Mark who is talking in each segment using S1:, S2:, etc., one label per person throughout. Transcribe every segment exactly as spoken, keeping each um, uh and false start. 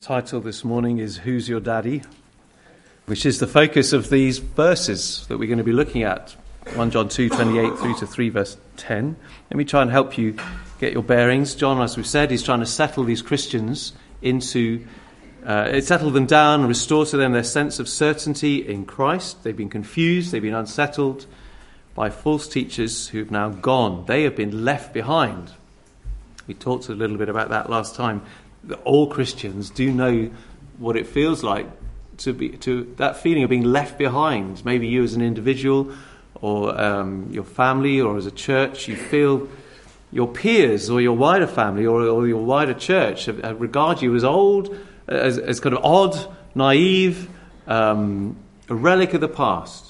S1: Title this morning is Who's Your Daddy?, which is the focus of these verses that we're going to be looking at, First John two twenty-eight through to three verse ten. Let me try and help you get your bearings. John, as we've said, is trying to settle these Christians into, uh, settle them down and restore to them their sense of certainty in Christ. They've been confused, they've been unsettled by false teachers who've now gone. They have been left behind. We talked a little bit about that last time. All Christians do know what it feels like to be to that feeling of being left behind. Maybe you as an individual, or um, your family, or as a church, you feel your peers or your wider family or, or your wider church regard you as old, as, as kind of odd, naive, um, a relic of the past.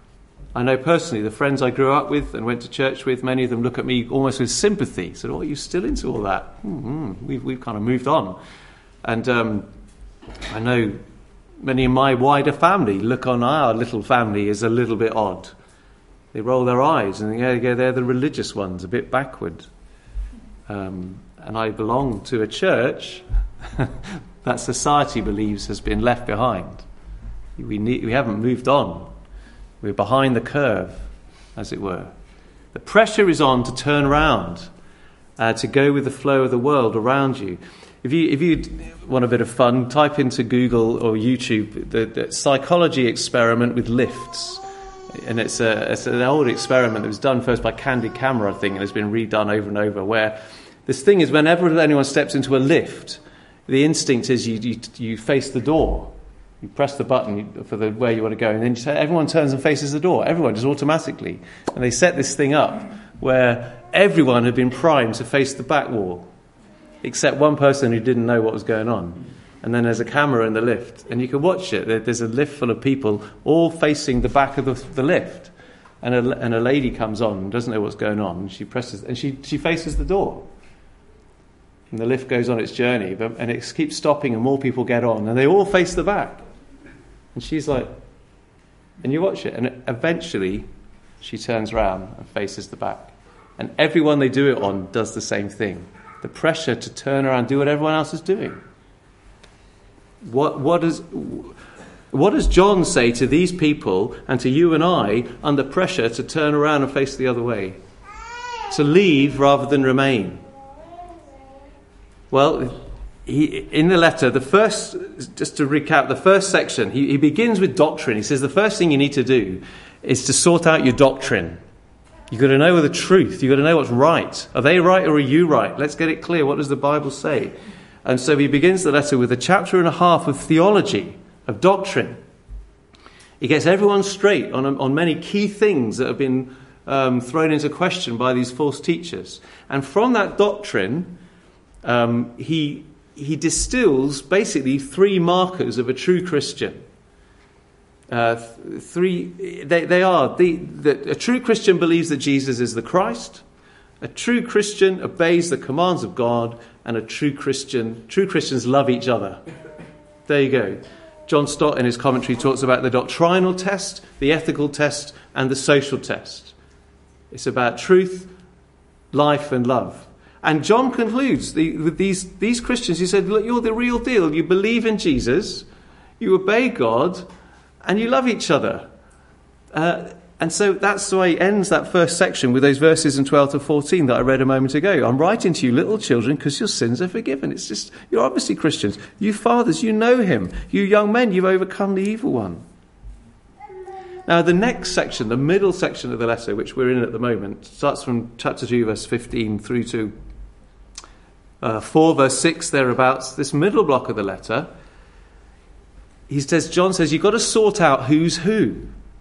S1: I know personally the friends I grew up with and went to church with, many of them look at me almost with sympathy. Said, "Oh, are you still into all that? Mm-hmm. We've we've kind of moved on." And um, I know many in my wider family look on our little family as a little bit odd. They roll their eyes and yeah, yeah, they're the religious ones, a bit backward. Um, and I belong to a church that society believes has been left behind. We need, we haven't moved on. We're behind the curve, as it were. The pressure is on to turn around, uh, to go with the flow of the world around you. If you if you want a bit of fun, type into Google or YouTube the, the psychology experiment with lifts. And it's, a, it's an old experiment that was done first by Candid Camera, I think, and has been redone over and over, where this thing is whenever anyone steps into a lift, the instinct is you you, you face the door. You press the button for the where you want to go, and then you, everyone turns and faces the door. Everyone, just automatically. And they set this thing up where everyone had been primed to face the back wall, except one person who didn't know what was going on. And then there's a camera in the lift, and you can watch it. There's a lift full of people all facing the back of the, the lift. And a, and a lady comes on and doesn't know what's going on. And she presses, and she, she faces the door. And the lift goes on its journey, but, and it keeps stopping, and more people get on, and they all face the back. And she's like, and you watch it, and eventually she turns around and faces the back. And everyone they do it on does the same thing. The pressure to turn around and do what everyone else is doing. What, what, is, what does John say to these people and to you and I under pressure to turn around and face the other way? To leave rather than remain. Well, He, in the letter, the first, just to recap, the first section, he, he begins with doctrine. He says the first thing you need to do is to sort out your doctrine. You've got to know the truth. You've got to know what's right. Are they right or are you right? Let's get it clear. What does the Bible say? And so he begins the letter with a chapter and a half of theology, of doctrine. He gets everyone straight on, on many key things that have been um, thrown into question by these false teachers. And from that doctrine, um, he... he distills basically three markers of a true Christian. Uh, th- three, they, they are, the, the, a true Christian believes that Jesus is the Christ, a true Christian obeys the commands of God, and a true Christian, true Christians love each other. There you go. John Stott in his commentary talks about the doctrinal test, the ethical test, and the social test. It's about truth, life, and love. And John concludes the, with these, these Christians. He said, look, you're the real deal. You believe in Jesus, you obey God, and you love each other. Uh, and so that's why he ends that first section with those verses in twelve to fourteen that I read a moment ago. I'm writing to you, little children, because your sins are forgiven. It's just, you're obviously Christians. You fathers, you know him. You young men, you've overcome the evil one. Now, the next section, the middle section of the letter, which we're in at the moment, starts from chapter two, verse fifteen, through to Uh, four verse six thereabouts, this middle block of the letter. He says, John says, you've got to sort out who's who.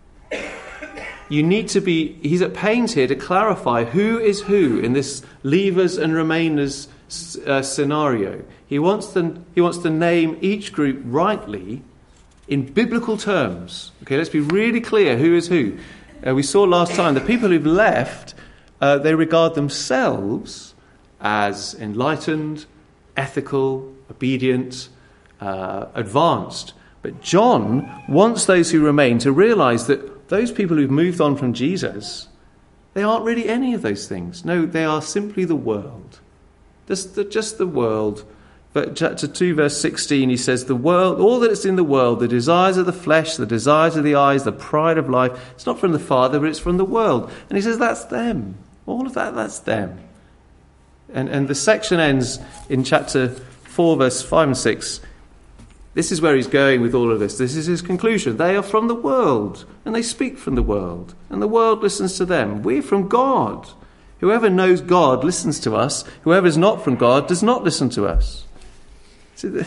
S1: You need to be, he's at pains here to clarify who is who in this leavers and remainers uh, scenario. He wants to, he wants to name each group rightly in biblical terms. Okay, let's be really clear who is who. Uh, we saw last time the people who've left, uh, they regard themselves as enlightened, ethical, obedient, uh, advanced. But John wants those who remain to realize that those people who've moved on from Jesus, they aren't really any of those things. No, they are simply the world. Just the, just the world But chapter two, verse sixteen, he says, the world, all that is in the world, the desires of the flesh, the desires of the eyes, the pride of life, it's not from the Father, but it's from the world. And he says, that's them. All of that, that's them. And, and the section ends in chapter four, verse five and six. This is where he's going with all of this. This is his conclusion. They are from the world, and they speak from the world, and the world listens to them. We're from God. Whoever knows God listens to us. Whoever is not from God does not listen to us. So,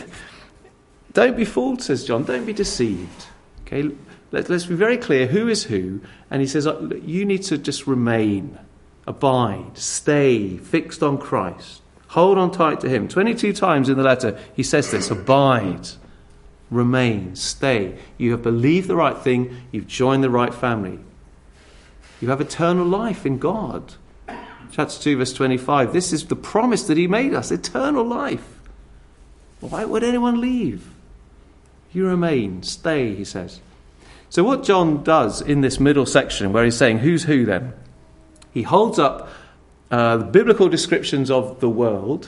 S1: don't be fooled, says John. Don't be deceived. Okay, Let, let's be very clear who is who. And he says, you need to just remain, abide, stay fixed on Christ. Hold on tight to him. twenty-two times in the letter he says this: abide, remain, stay. You have believed the right thing. You've joined the right family. You have eternal life in God. Chapter two, verse twenty-five. This is the promise that he made us, eternal life. Why would anyone leave? You remain, stay, he says. So what John does in this middle section, where he's saying who's who then, he holds up uh, the biblical descriptions of the world,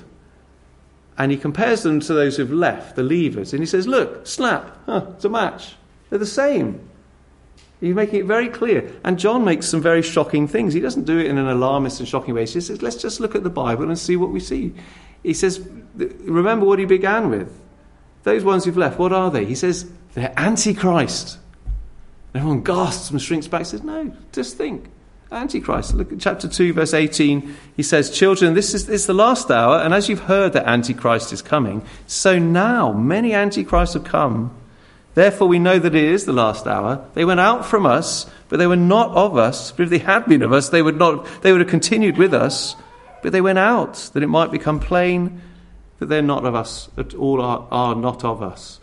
S1: and he compares them to those who've left, the leavers. And he says, look, snap, huh, it's a match. They're the same. He's making it very clear. And John makes some very shocking things. He doesn't do it in an alarmist and shocking way. He says, let's just look at the Bible and see what we see. He says, remember what he began with. Those ones who've left, what are they? He says, they're Antichrist. Everyone gasps and shrinks back. He says, no, just think. Antichrist. Look at chapter two, verse eighteen. He says, children, this is, this is the last hour, and as you've heard that Antichrist is coming, so now many Antichrists have come. Therefore we know that it is the last hour. They went out from us, but they were not of us. But if they had been of us, they would not. They would have continued with us. But they went out, that it might become plain that they're not of us, that all are, are not of us.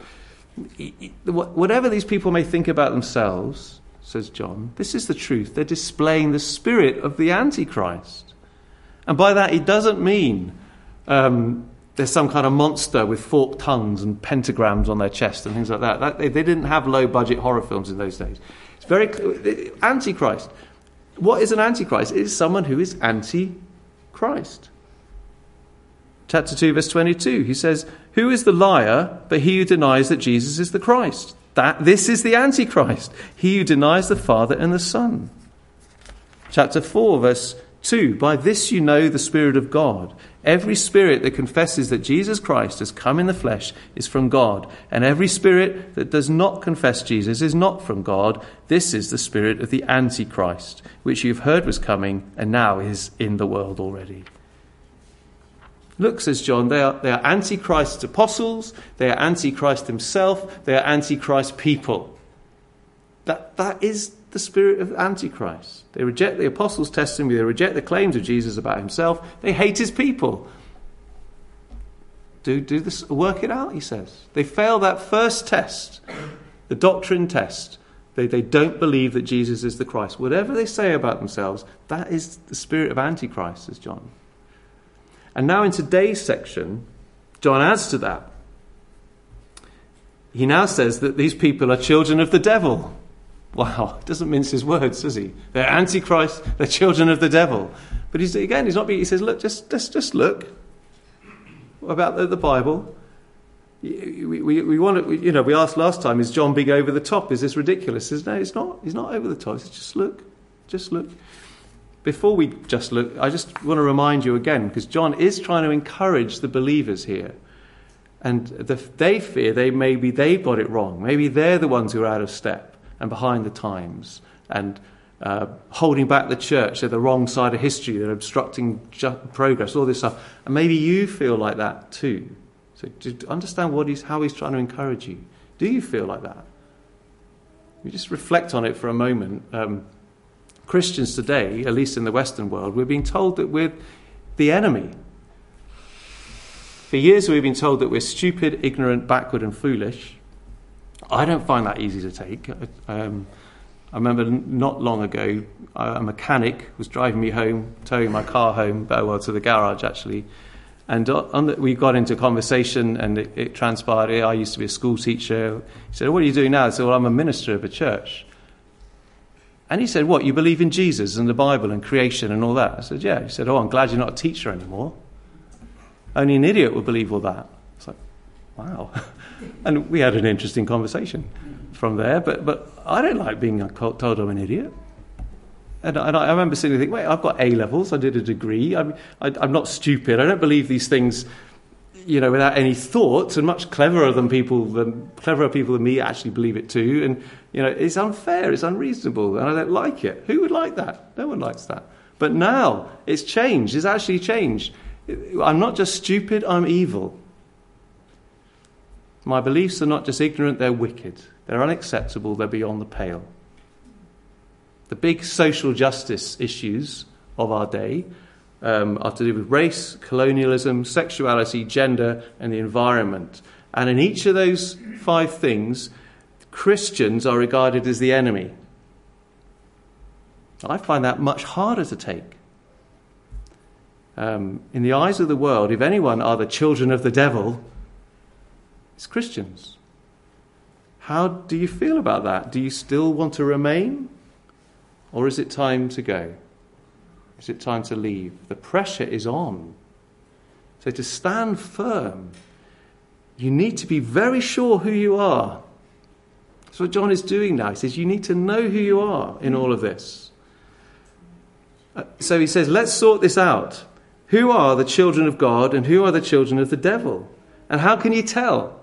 S1: Whatever these people may think about themselves, says John, this is the truth. They're displaying the spirit of the Antichrist. And by that, he doesn't mean um, there's some kind of monster with forked tongues and pentagrams on their chest and things like that. that they, they didn't have low-budget horror films in those days. It's very clear. Antichrist. What is an Antichrist? It is someone who is anti-Christ. Chapter two, verse twenty-two, he says, who is the liar but he who denies that Jesus is the Christ? That This is the Antichrist, he who denies the Father and the Son. Chapter four, verse two, by this you know the Spirit of God. Every spirit that confesses that Jesus Christ has come in the flesh is from God, and every spirit that does not confess Jesus is not from God. This is the spirit of the Antichrist, which you've heard was coming and now is in the world already. Look, says John, they are, they are Antichrist apostles, they are Antichrist himself, they are Antichrist people. That, that is the spirit of Antichrist. They reject the apostles' testimony, they reject the claims of Jesus about himself, they hate his people. Do, do this, work it out, he says. They fail that first test, the doctrine test. They, they don't believe that Jesus is the Christ. Whatever they say about themselves, that is the spirit of Antichrist, says John. And now in today's section, John adds to that. He now says that these people are children of the devil. Wow, doesn't mince his words, does he? They're Antichrist, they're children of the devil. But he's, again, he's not being, he says, look, just, just, just look. What about the, the Bible? We, we, we want to, you know, we asked last time, is John being over the top? Is this ridiculous? He says, no, it's not. He's not over the top. He says, just look, just look. Before we just look, I just want to remind you again, because John is trying to encourage the believers here. And the, they fear they maybe they've got it wrong. Maybe they're the ones who are out of step and behind the times and uh, holding back the church. They're the wrong side of history. They're obstructing ju- progress, all this stuff. And maybe you feel like that too. So to understand what he's, how he's trying to encourage you. Do you feel like that? You just reflect on it for a moment. Um, Christians today, at least in the Western world, we're being told that we're the enemy. For years we've been told that we're stupid, ignorant, backward and foolish. I don't find that easy to take. Um, I remember not long ago, a mechanic was driving me home, towing my car home, well, to the garage actually. And on the, we got into a conversation and it, it transpired, I used to be a school teacher. He said, what are you doing now? I said, well, I'm a minister of a church. And he said, what, you believe in Jesus and the Bible and creation and all that? I said, yeah. He said, oh, I'm glad you're not a teacher anymore. Only an idiot would believe all that. It's like, Wow. And we had an interesting conversation from there, but, but I don't like being told I'm an idiot. And I, and I remember sitting and thinking, wait, I've got A levels, I did a degree, I'm, I, I'm not stupid, I don't believe these things, you know, without any thought, and much cleverer than people, than cleverer people than me actually believe it too. And, you know, it's unfair, it's unreasonable, and I don't like it. Who would like that? No one likes that. But now, it's changed, it's actually changed. I'm not just stupid, I'm evil. My beliefs are not just ignorant, they're wicked. They're unacceptable, they're beyond the pale. The big social justice issues of our day um, are to do with race, colonialism, sexuality, gender, and the environment. And in each of those five things, Christians are regarded as the enemy. I find that much harder to take. Um, in the eyes of the world, if anyone are the children of the devil, it's Christians. How do you feel about that? Do you still want to remain? Or is it time to go? Is it time to leave? The pressure is on. So to stand firm, you need to be very sure who you are. That's what John is doing now. He says you need to know who you are in all of this. Uh, so he says, let's sort this out. Who are the children of God and who are the children of the devil? And how can you tell?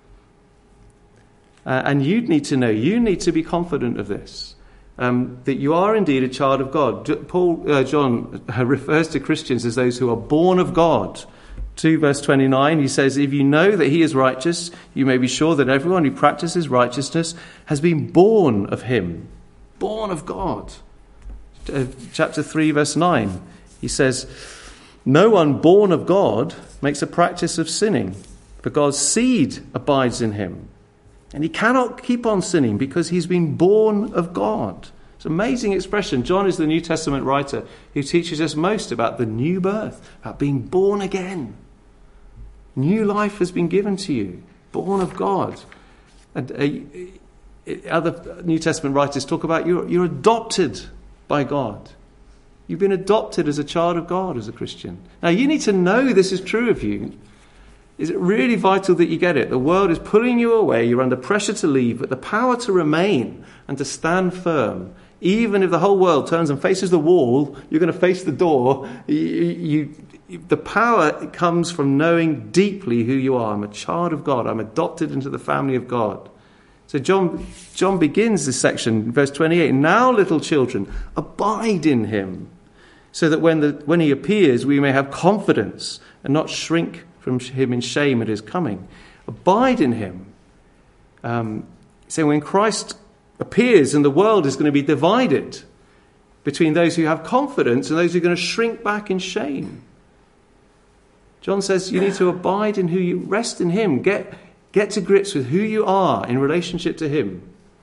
S1: Uh, and you need to know, you need to be confident of this. Um, that you are indeed a child of God. Paul, uh, John refers to Christians as those who are born of God. two verse twenty-nine, he says, if you know that he is righteous, you may be sure that everyone who practices righteousness has been born of him. Born of God. Uh, chapter three verse nine, he says, no one born of God makes a practice of sinning, for God's seed abides in him. And he cannot keep on sinning because he's been born of God. It's an amazing expression. John is the New Testament writer who teaches us most about the new birth, about being born again. New life has been given to you, born of God. And uh, other New Testament writers talk about you're, you're adopted by God. You've been adopted as a child of God, as a Christian. Now, you need to know this is true of you. Is it really vital that you get it? The world is pulling you away. You're under pressure to leave, but the power to remain and to stand firm, even if the whole world turns and faces the wall, you're going to face the door. You, you, the power comes from knowing deeply who you are. I'm a child of God. I'm adopted into the family of God. So John, John begins this section, verse twenty-eight. Now, little children, abide in him, so that when the when he appears, we may have confidence and not shrink from him in shame at his coming. Abide in him. Um, so when Christ appears and the world is going to be divided between those who have confidence and those who are going to shrink back in shame. John says you need to abide in who you, rest in him. Get, get to grips with who you are in relationship to him.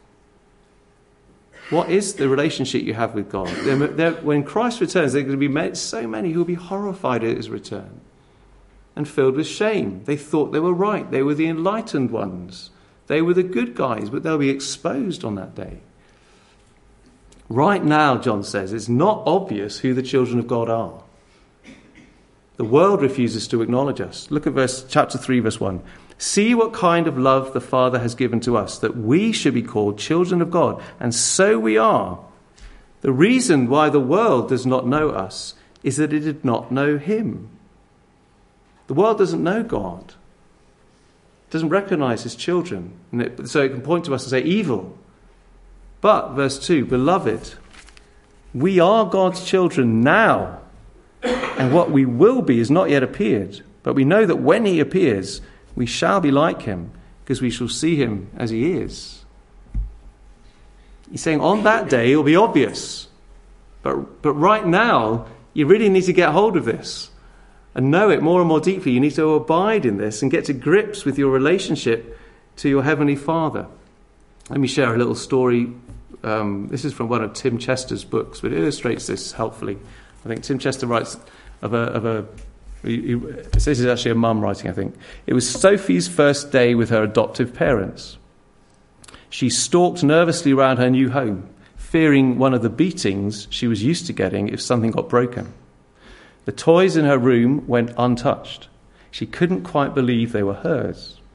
S1: What is the relationship you have with God? There, there, when Christ returns, there are going to be so many who will be horrified at his return and filled with shame. They thought they were right. They were the enlightened ones. They were the good guys, but they'll be exposed on that day. Right now, John says, it's not obvious who the children of God are. The world refuses to acknowledge us. Look at verse chapter three, verse one. See what kind of love the Father has given to us, that we should be called children of God, and so we are. The reason why the world does not know us is that it did not know him. The world doesn't know God. It doesn't recognize his children. And it, so it can point to us and say evil. But, verse two, beloved, we are God's children now, and what we will be is not yet appeared. But we know that when he appears, we shall be like him, because we shall see him as he is. He's saying on that day it will be obvious. But, but right now, you really need to get hold of this and know it more and more deeply. You need to abide in this and get to grips with your relationship to your Heavenly Father. Let me share a little story. Um, this is from one of Tim Chester's books, but it illustrates this helpfully. I think Tim Chester writes of a... Of a he, he, this is actually a mum writing, I think. It was Sophie's first day with her adoptive parents. She stalked nervously around her new home, fearing one of the beatings she was used to getting if something got broken. The toys in her room went untouched. She couldn't quite believe they were hers.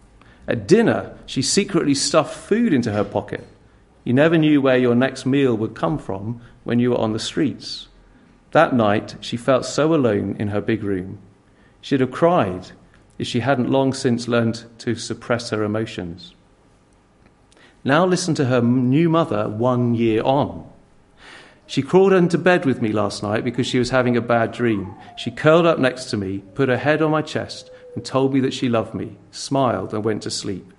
S1: At dinner, she secretly stuffed food into her pocket. You never knew where your next meal would come from when you were on the streets. That night, she felt so alone in her big room. She'd have cried if she hadn't long since learned to suppress her emotions. Now listen to her new mother one year on. She crawled into bed with me last night because she was having a bad dream. She curled up next to me, put her head on my chest, and told me that she loved me, smiled and went to sleep.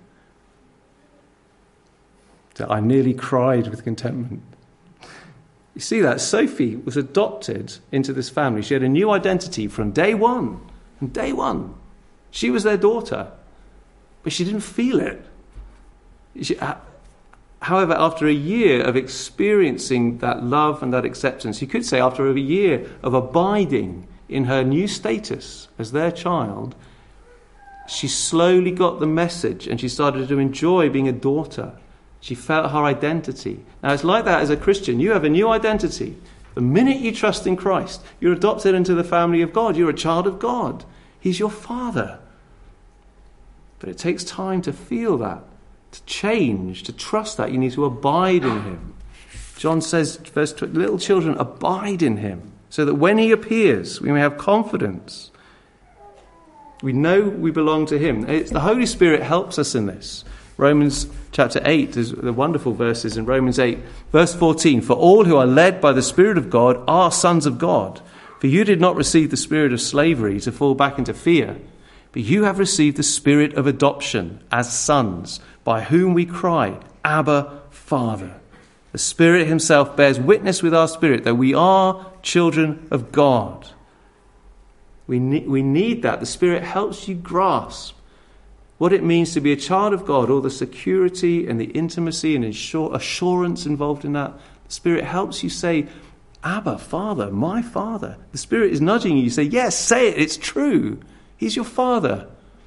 S1: So I nearly cried with contentment. You see that? Sophie was adopted into this family. She had a new identity from day one. From day one. She was their daughter. But she didn't feel it. She, however, after a year of experiencing that love and that acceptance, you could say after a year of abiding in her new status as their child, she slowly got the message and she started to enjoy being a daughter. She felt her identity. Now, it's like that as a Christian. You have a new identity. The minute you trust in Christ, you're adopted into the family of God. You're a child of God. He's your Father. But it takes time to feel that, to change, to trust that. You need to abide in him. John says, verse twenty, little children, abide in him, so that when he appears, we may have confidence. We know we belong to him. It's, the Holy Spirit helps us in this. Romans chapter eight, there's the wonderful verses in Romans eight, verse fourteen. For all who are led by the Spirit of God are sons of God. For you did not receive the spirit of slavery to fall back into fear, but you have received the spirit of adoption as sons, by whom we cry, Abba, Father. The Spirit himself bears witness with our spirit that we are children of God. We need, we need that. The Spirit helps you grasp what it means to be a child of God, all the security and the intimacy and assurance involved in that. The Spirit helps you say, Abba, Father, my Father. The Spirit is nudging you. You say, yes, say it, it's true. He's your Father.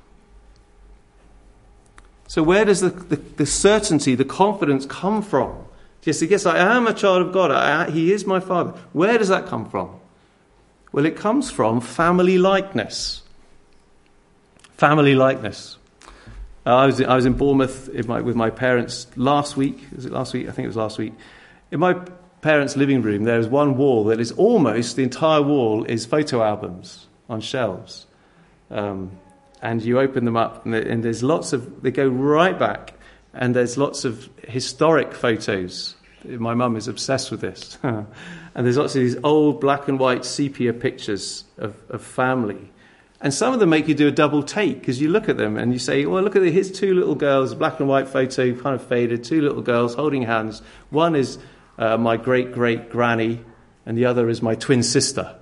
S1: So where does the, the, the certainty, the confidence come from? Yes, yes, I am a child of God. I, he is my Father. Where does that come from? Well, it comes from family likeness. Family likeness. Uh, I was I was in Bournemouth in my, with my parents last week. Was it last week? I think it was last week. In my parents' living room, there is one wall that is almost, the entire wall is photo albums on shelves. Um, and you open them up, and, and there's lots of, they go right back, and there's lots of historic photos. My mum is obsessed with this. And there's lots of these old black and white sepia pictures of, of family. And some of them make you do a double take, because you look at them and you say, well, look at it, here's two little girls, a black and white photo, kind of faded, two little girls holding hands. One is uh, my great-great-granny, and the other is my twin sister.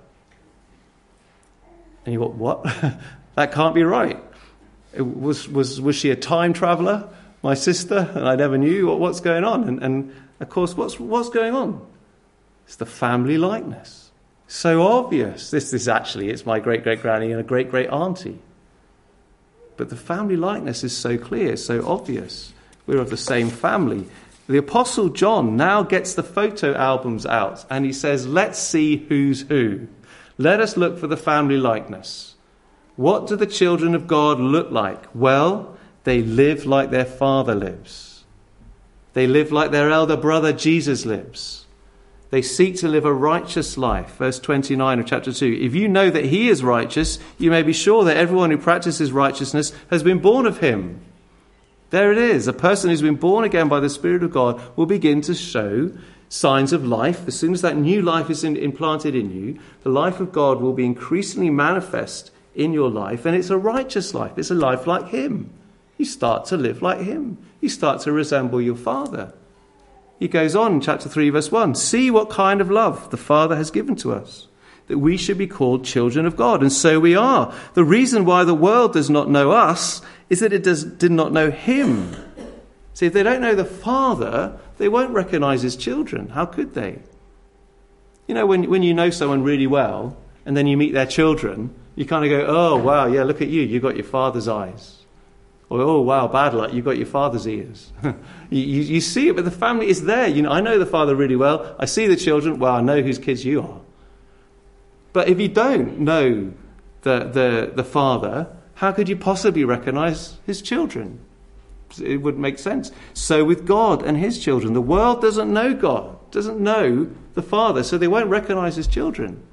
S1: And you go, what? That can't be right. It was, was, was she a time traveller, my sister, and I never knew? What, what's going on? And, and, of course, what's, what's going on? It's the family likeness. So obvious. This is actually, it's my great-great-granny and a great-great-auntie. But the family likeness is so clear, so obvious. We're of the same family. The Apostle John now gets the photo albums out and he says, let's see who's who. Let us look for the family likeness. What do the children of God look like? Well, they live like their Father lives. They live like their elder brother Jesus lives. They seek to live a righteous life. Verse twenty-nine of chapter two. If you know that he is righteous, you may be sure that everyone who practices righteousness has been born of him. There it is. A person who's been born again by the Spirit of God will begin to show signs of life. As soon as that new life is in, implanted in you, the life of God will be increasingly manifest in your life. And it's a righteous life. It's a life like him. You start to live like him. You start to resemble your Father. He goes on in chapter three, verse one. See what kind of love the Father has given to us, that we should be called children of God. And so we are. The reason why the world does not know us is that it does, did not know him. See, if they don't know the Father, they won't recognize his children. How could they? You know, when, when you know someone really well, and then you meet their children, you kind of go, oh, wow, yeah, look at you. You've got your father's eyes. Or, oh, wow, bad luck, you've got your father's ears. you, you, you see it, but the family is there. You know, I know the father really well. I see the children. Well, I know whose kids you are. But if you don't know the, the, the father, how could you possibly recognize his children? it wouldn't make sense. So with God and his children, the world doesn't know God, doesn't know the Father, so they won't recognize his children.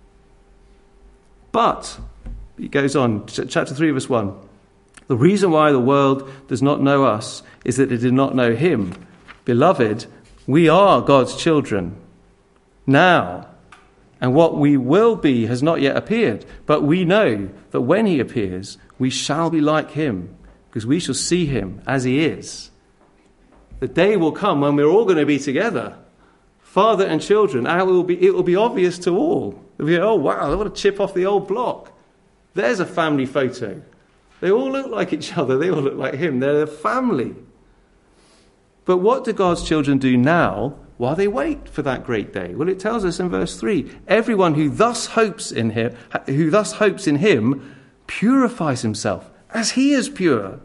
S1: But, he goes on, chapter three, verse one. The reason why the world does not know us is that it did not know him. Beloved, we are God's children now, and what we will be has not yet appeared. But we know that when he appears, we shall be like him, because we shall see him as he is. The day will come when we're all going to be together, father and children, and it will be, it will be obvious to all. They'll be, oh wow, I want to chip off the old block. There's a family photo. They all look like each other. They all look like him. They're a family. But what do God's children do now while they wait for that great day? Well, it tells us in verse three, everyone who thus hopes in him, who thus hopes in him, purifies himself as he is pure.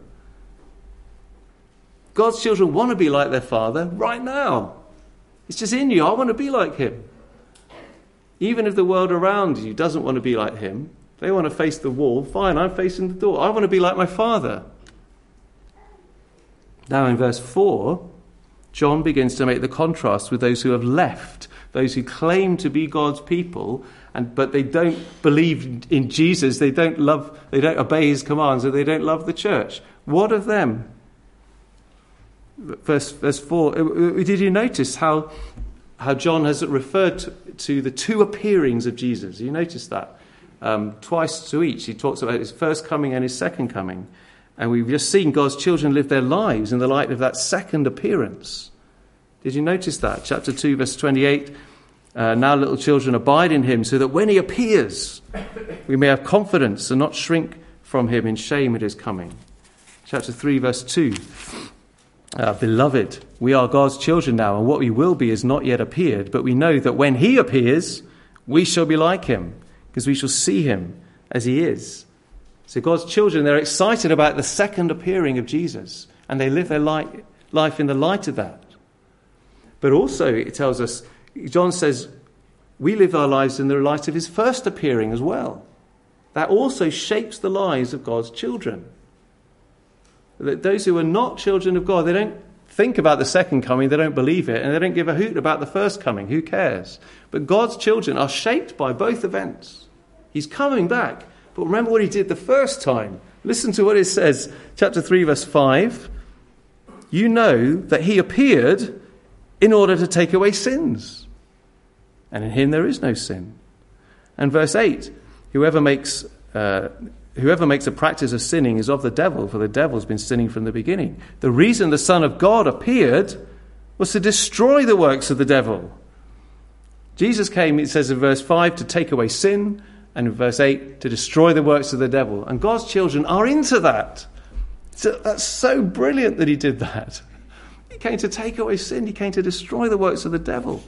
S1: God's children want to be like their Father right now. It's just in you. I want to be like him. Even if the world around you doesn't want to be like him, they want to face the wall. Fine, I'm facing the door. I want to be like my Father. Now in verse four, John begins to make the contrast with those who have left, those who claim to be God's people, and but they don't believe in Jesus. They don't love. They don't obey his commands, and they don't love the church. What of them? Verse verse four. Did you notice how how John has referred to, to the two appearings of Jesus? You notice that. Um, twice to each. He talks about his first coming and his second coming. And we've just seen God's children live their lives in the light of that second appearance. Did you notice that? Chapter two, verse twenty-eight. Uh, now little children, abide in him, so that when he appears, we may have confidence and not shrink from him in shame at his coming. Chapter three, verse two. Uh, Beloved, we are God's children now, and what we will be is not yet appeared. But we know that when he appears, we shall be like him, because we shall see him as he is. So God's children, they're excited about the second appearing of Jesus, and they live their light, life in the light of that. But also, it tells us, John says, we live our lives in the light of his first appearing as well. That also shapes the lives of God's children. That those who are not children of God, they don't think about the second coming, they don't believe it, and they don't give a hoot about the first coming. Who cares? But God's children are shaped by both events. He's coming back. But remember what he did the first time. Listen to what it says, chapter three, verse five. You know that he appeared in order to take away sins. And in him there is no sin. And verse eight, whoever makes uh, whoever makes a practice of sinning is of the devil, for the devil's been sinning from the beginning. The reason the Son of God appeared was to destroy the works of the devil. Jesus came, it says in verse five, to take away sin, and in verse eight, to destroy the works of the devil. And God's children are into that. So that's so brilliant that he did that. He came to take away sin. He came to destroy the works of the devil.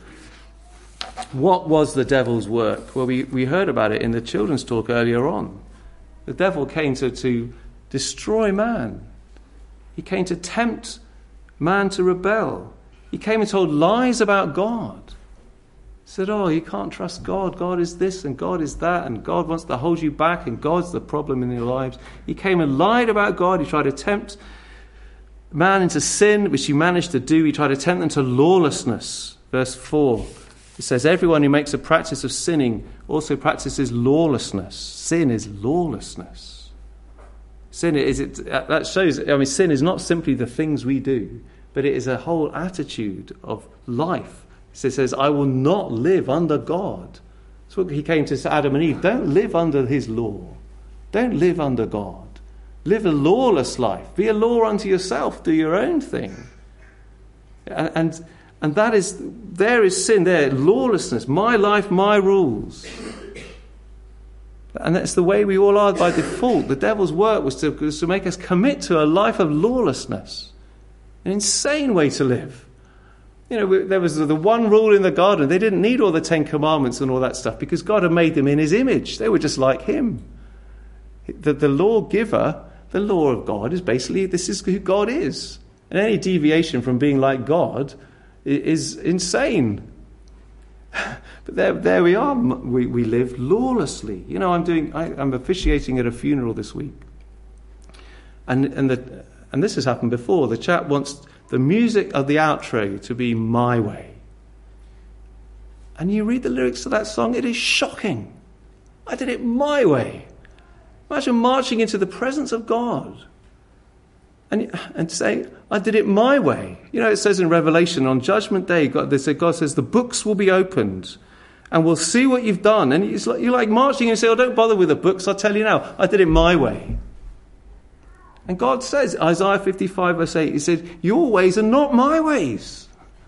S1: What was the devil's work? Well, we, we heard about it in the children's talk earlier on. The devil came to, to destroy man. He came to tempt man to rebel. He came and told lies about God. Said, oh, you can't trust God. God is this and God is that, and God wants to hold you back, and God's the problem in your lives. He came and lied about God. He tried to tempt man into sin, which he managed to do. He tried to tempt them to lawlessness. Verse four, it says, everyone who makes a practice of sinning also practices lawlessness. Sin is lawlessness. Sin is, it, that shows, I mean, sin is not simply the things we do, but it is a whole attitude of life. It says, I will not live under God. That's what he came to Adam and Eve. Don't live under his law. Don't live under God. Live a lawless life. Be a law unto yourself. Do your own thing. And, and, and that is, there is sin there. Lawlessness. My life, my rules. And that's the way we all are by default. The devil's work was to, was to make us commit to a life of lawlessness. An insane way to live. You know, there was the one rule in the garden. They didn't need all the Ten Commandments and all that stuff because God had made them in his image. They were just like him. The, the lawgiver, the law of God is basically, this is who God is. And any deviation from being like God is insane. But there, there we are. We, we live lawlessly. You know, I'm doing. I, I'm officiating at a funeral this week, and and the and this has happened before, the chap wants the music of the outro to be My Way. And you read the lyrics to that song, it is shocking. I did it my way. Imagine marching into the presence of God and, and saying, I did it my way. You know, it says in Revelation, on Judgment Day, God, they say, God says, the books will be opened and we'll see what you've done. And it's like, you're like marching and say, oh, don't bother with the books. I'll tell you now, I did it my way. And God says, Isaiah fifty-five verse eight, he said, your ways are not my ways.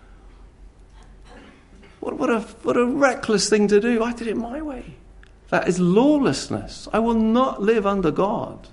S1: What, what, a, what a reckless thing to do. I did it my way. That is lawlessness. I will not live under God.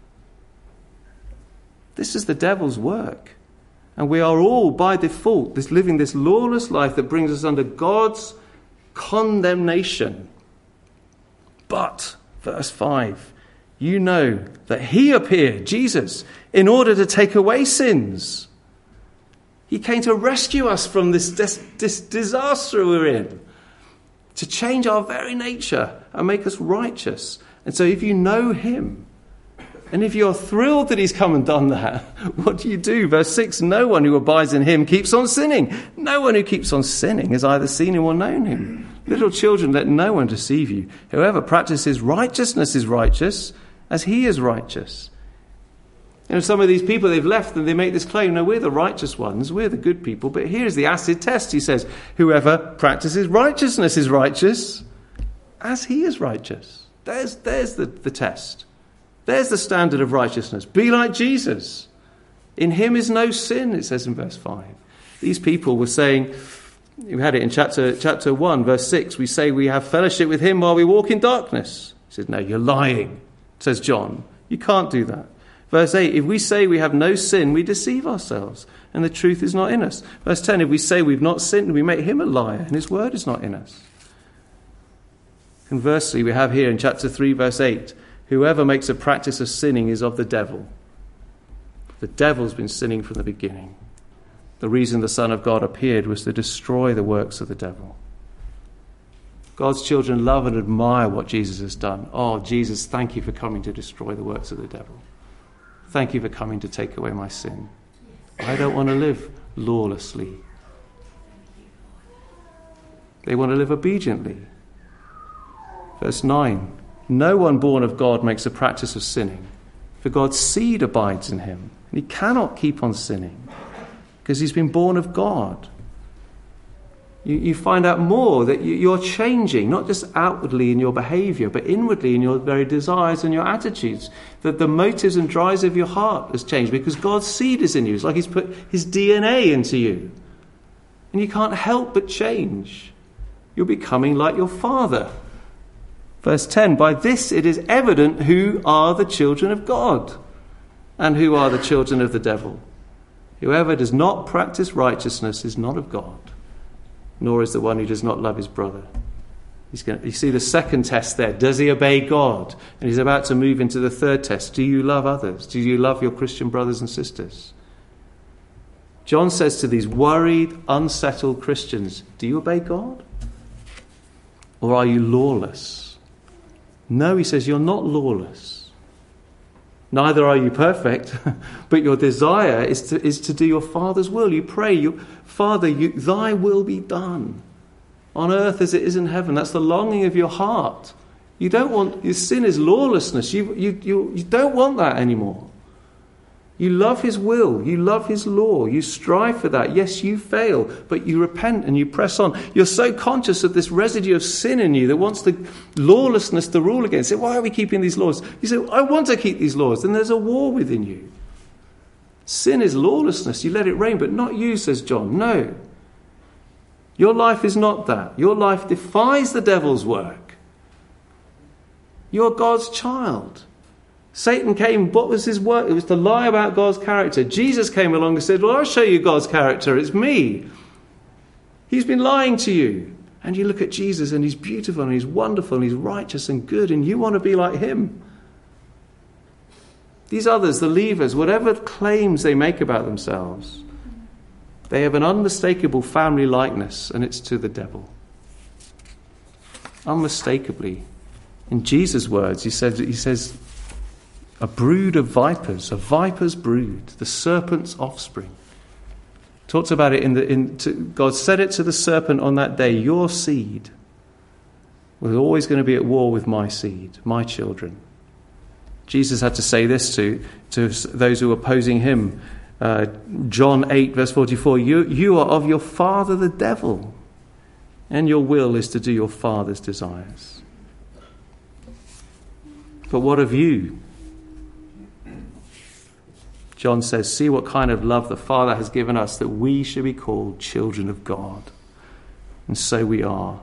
S1: This is the devil's work. And we are all, by default, this living this lawless life that brings us under God's condemnation. But, verse five, you know that he appeared, Jesus, in order to take away sins. He came to rescue us from this, this, this disaster we're in, to change our very nature and make us righteous. And so if you know him, and if you're thrilled that he's come and done that, what do you do? Verse six, no one who abides in him keeps on sinning. No one who keeps on sinning has either seen him or known him. Little children, let no one deceive you. Whoever practices righteousness is righteous, as he is righteous. You know, some of these people, they've left and they make this claim, no, we're the righteous ones, we're the good people. But here's the acid test. He says, whoever practices righteousness is righteous, as he is righteous. There's, there's the, the test. There's the standard of righteousness. Be like Jesus. In him is no sin, it says in verse five. These people were saying, we had it in chapter, chapter one, verse six, we say we have fellowship with him while we walk in darkness. He said, no, you're lying, says John. You can't do that. Verse eight, if we say we have no sin, we deceive ourselves, and the truth is not in us. Verse ten, if we say we've not sinned, we make him a liar, and his word is not in us. Conversely, we have here in chapter three, verse eight, whoever makes a practice of sinning is of the devil. The devil's been sinning from the beginning. The reason the Son of God appeared was to destroy the works of the devil. God's children love and admire what Jesus has done. Oh, Jesus, thank you for coming to destroy the works of the devil. Thank you for coming to take away my sin. I don't want to live lawlessly. They want to live obediently. Verse nine, no one born of God makes a practice of sinning, for God's seed abides in him. And he cannot keep on sinning because he's been born of God. You, you find out more that you, you're changing, not just outwardly in your behavior, but inwardly in your very desires and your attitudes. That the motives and drives of your heart has changed because God's seed is in you. It's like he's put his D N A into you. And you can't help but change. You're becoming like your Father. Verse ten, by this it is evident who are the children of God and who are the children of the devil. Whoever does not practice righteousness is not of God, nor is the one who does not love his brother. He's going to, you see the second test there. Does he obey God? And he's about to move into the third test. Do you love others? Do you love your Christian brothers and sisters? John says to these worried, unsettled Christians, do you obey God? Or are you lawless? No, he says, you're not lawless. Neither are you perfect, but your desire is to, is to do your Father's will. You pray, you, Father, you, thy will be done on earth as it is in heaven. That's the longing of your heart. You don't want, your sin is lawlessness. You, you, you, you don't want that anymore. You love his will. You love his law. You strive for that. Yes, you fail, but you repent and you press on. You're so conscious of this residue of sin in you that wants the lawlessness to rule again. Say, why are we keeping these laws? You say, I want to keep these laws. Then there's a war within you. Sin is lawlessness. You let it reign, but not you, says John. No. Your life is not that. Your life defies the devil's work. You're God's child. Satan came, what was his work? It was to lie about God's character. Jesus came along and said, well, I'll show you God's character. It's me. He's been lying to you. And you look at Jesus and he's beautiful and he's wonderful and he's righteous and good and you want to be like him. These others, the leavers, whatever claims they make about themselves, they have an unmistakable family likeness, and it's to the devil. Unmistakably. In Jesus' words, he says, he says, a brood of vipers, a viper's brood, the serpent's offspring. Talks about it in the in to, God said it to the serpent on that day, your seed was always going to be at war with my seed, my children. Jesus had to say this to, to those who were opposing him. Uh, John eight, verse forty-four, you, you are of your father the devil, and your will is to do your father's desires. But what of you? John says, see what kind of love the Father has given us, that we should be called children of God. And so we are.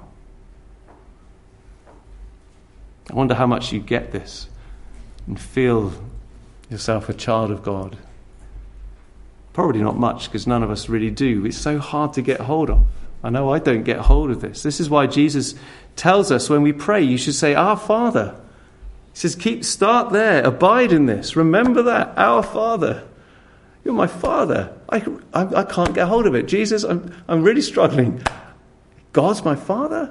S1: I wonder how much you get this and feel yourself a child of God. Probably not much, because none of us really do. It's so hard to get hold of. I know I don't get hold of this. This is why Jesus tells us when we pray, you should say, Our Father. He says, keep, start there, abide in this. Remember that, our Father. You're my Father. I, I, I can't get hold of it. Jesus, I'm, I'm really struggling. God's my Father?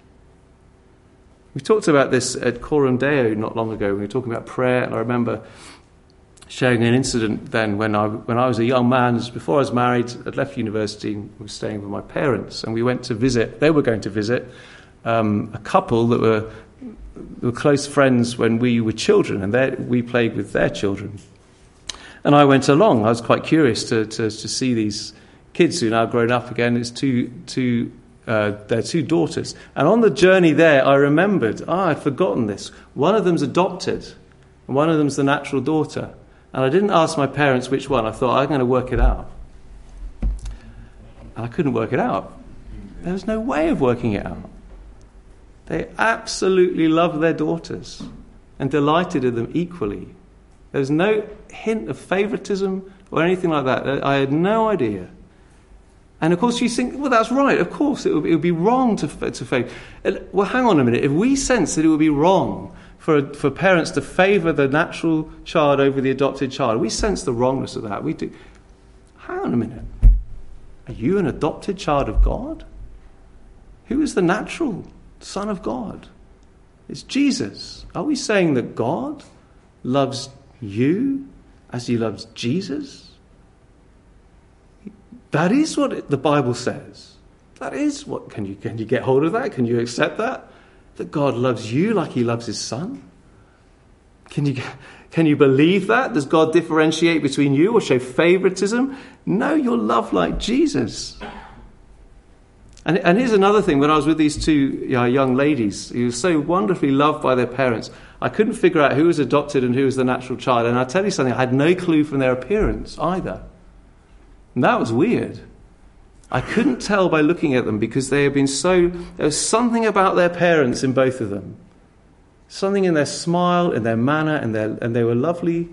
S1: We talked about this at Coram Deo not long ago. We were talking about prayer, and I remember sharing an incident then when I when I was a young man, before I was married. I'd left university and was staying with my parents, and we went to visit. They were going to visit um, a couple that were, were close friends when we were children, and we played with their children. And I went along. I was quite curious to to, to see these kids who are now grown up again. It's two two. Uh, their two daughters. And on the journey there, I remembered, ah, I'd forgotten this. One of them's adopted, and one of them's the natural daughter. And I didn't ask my parents which one. I thought, I'm going to work it out. And I couldn't work it out. There was no way of working it out. They absolutely loved their daughters and delighted in them equally. There was no hint of favoritism or anything like that. I had no idea. And of course you think, well, that's right. Of course, it would, it would be wrong to to favour. Well, hang on a minute. If we sense that it would be wrong for for parents to favour the natural child over the adopted child, we sense the wrongness of that. We do. Hang on a minute. Are you an adopted child of God? Who is the natural Son of God? It's Jesus. Are we saying that God loves you as he loves Jesus? That is what the Bible says. That is what, can you can you get hold of that? Can you accept that? That God loves you like he loves his son? Can you can you believe that? Does God differentiate between you or show favoritism? No, you're loved like Jesus. And, and here's another thing. When I was with these two uh, young ladies who were so wonderfully loved by their parents, I couldn't figure out who was adopted and who was the natural child. And I tell you something, I had no clue from their appearance either. And that was weird. I couldn't tell by looking at them because they had been so... There was something about their parents in both of them. Something in their smile, in their manner, and, their, and they were lovely.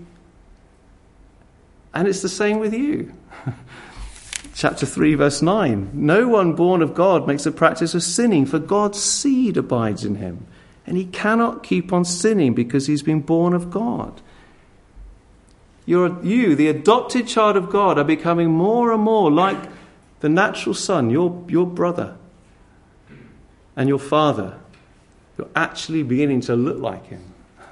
S1: And it's the same with you. Chapter three, verse nine. No one born of God makes a practice of sinning, for God's seed abides in him. And he cannot keep on sinning because he's been born of God. You're, you, the adopted child of God, are becoming more and more like the natural son, your, your brother and your father. You're actually beginning to look like him.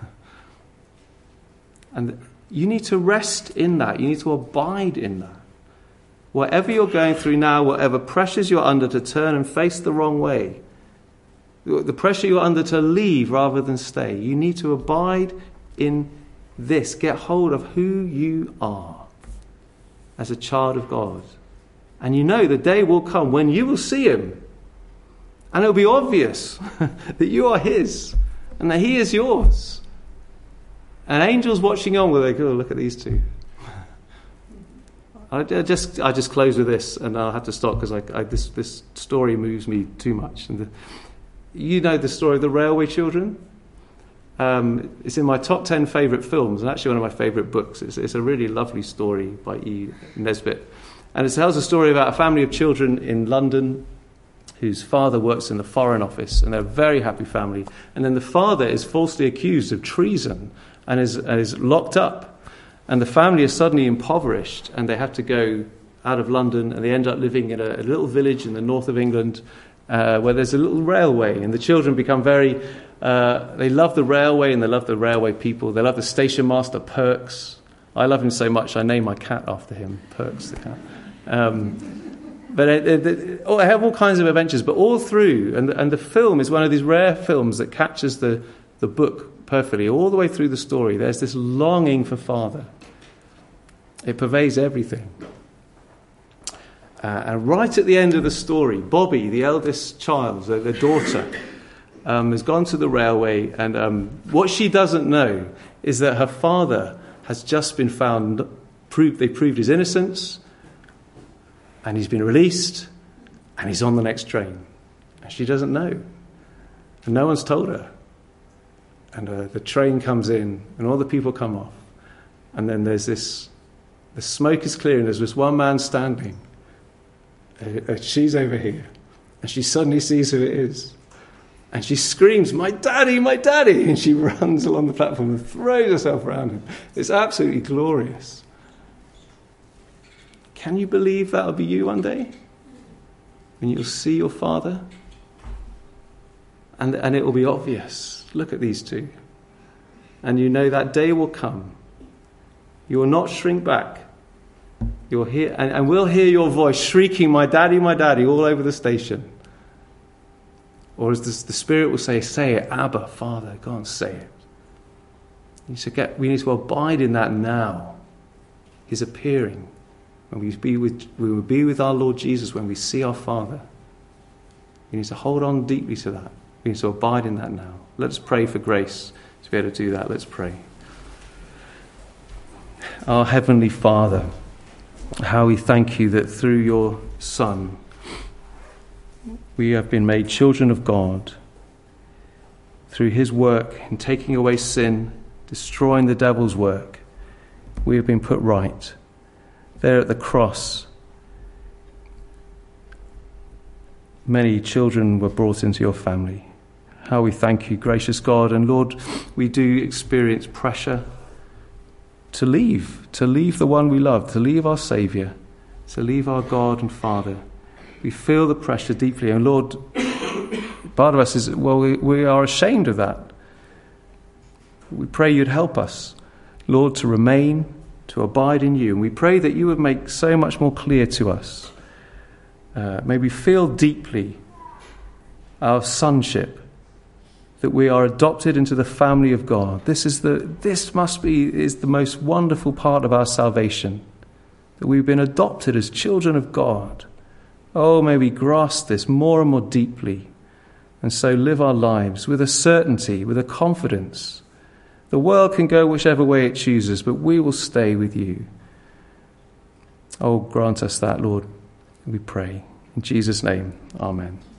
S1: And you need to rest in that. You need to abide in that. Whatever you're going through now, whatever pressures you're under to turn and face the wrong way, the pressure you're under to leave rather than stay, you need to abide in this. Get hold of who you are as a child of God. And you know the day will come when you will see him. And it'll be obvious that you are his and that he is yours. And angels watching on will go, oh, look at these two. I just I just close with this, and I'll have to stop because I, I, this this story moves me too much. And the, you know the story of the Railway Children. Um, it's in my top ten favourite films, and actually one of my favourite books. It's, it's a really lovely story by E. Nesbitt, and it tells a story about a family of children in London whose father works in the Foreign Office, and they're a very happy family. And then the father is falsely accused of treason and is and is locked up. And the family is suddenly impoverished, and they have to go out of London, and they end up living in a, a little village in the north of England, uh, where there's a little railway, and the children become very, uh, they love the railway and they love the railway people. They love the station master, Perks. I love him so much, I named my cat after him, Perks the cat. Um, but it, it, it, oh, I have all kinds of adventures, but all through, and, and the film is one of these rare films that captures the, the book perfectly. All the way through the story, there's this longing for Father. It pervades everything. Uh, and right at the end of the story, Bobby, the eldest child, the, the daughter, um, has gone to the railway, and um, what she doesn't know is that her father has just been found, proved, they proved his innocence, and he's been released, and he's on the next train. And she doesn't know. And no one's told her. And uh, the train comes in, and all the people come off. And then there's this, the smoke is clearing, there's this one man standing. Uh, she's over here. And she suddenly sees who it is. And she screams, "My daddy, my daddy!" And she runs along the platform and throws herself around him. It's absolutely glorious. Can you believe that'll be you one day? When you'll see your Father? And, and it will be obvious. Look at these two. And you know that day will come. You will not shrink back. You'll hear, and, and we'll hear your voice shrieking, "My daddy, my daddy," all over the station. Or as the, the Spirit will say, "Say it, Abba, Father, go on, say it." You need to get, we need to abide in that now. His appearing. When we be with, we will be with our Lord Jesus when we see our Father. We need to hold on deeply to that. We need to abide in that now. Let's pray for grace to be able to do that. Let's pray. Our Heavenly Father, how we thank you that through your Son, we have been made children of God. Through his work in taking away sin, destroying the devil's work, we have been put right. There at the cross, many children were brought into your family. How we thank you, gracious God. And Lord, we do experience pressure to leave, to leave the one we love, to leave our Saviour, to leave our God and Father. We feel the pressure deeply. And Lord, part of us is, well, we, we are ashamed of that. We pray you'd help us, Lord, to remain, to abide in you. And we pray that you would make so much more clear to us. Uh, may we feel deeply our sonship, that we are adopted into the family of God. This is the this must be is the most wonderful part of our salvation, that we've been adopted as children of God. Oh, may we grasp this more and more deeply, and so live our lives with a certainty, with a confidence. The world can go whichever way it chooses, but we will stay with you. Oh, grant us that, Lord, we pray. In Jesus' name, amen.